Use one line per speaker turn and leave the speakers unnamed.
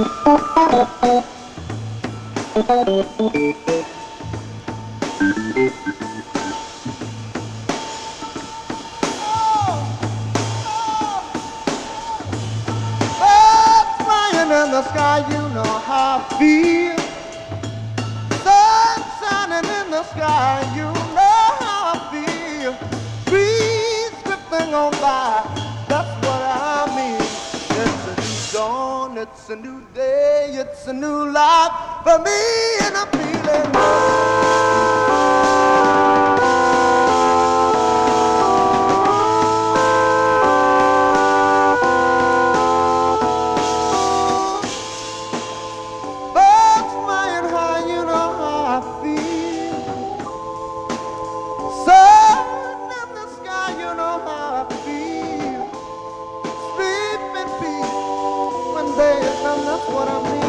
Flying in the sky, you know how I feel. Sun shining in the sky, you know how I feel. Breeze drifting on by, that's what I mean. It's a new dawn, it's a new day, it's a new life for me, and I'm feeling birds flying high, you know how I feel. Sun in the sky, you know how I feel. Sleep in peace when day is done, that's what I mean.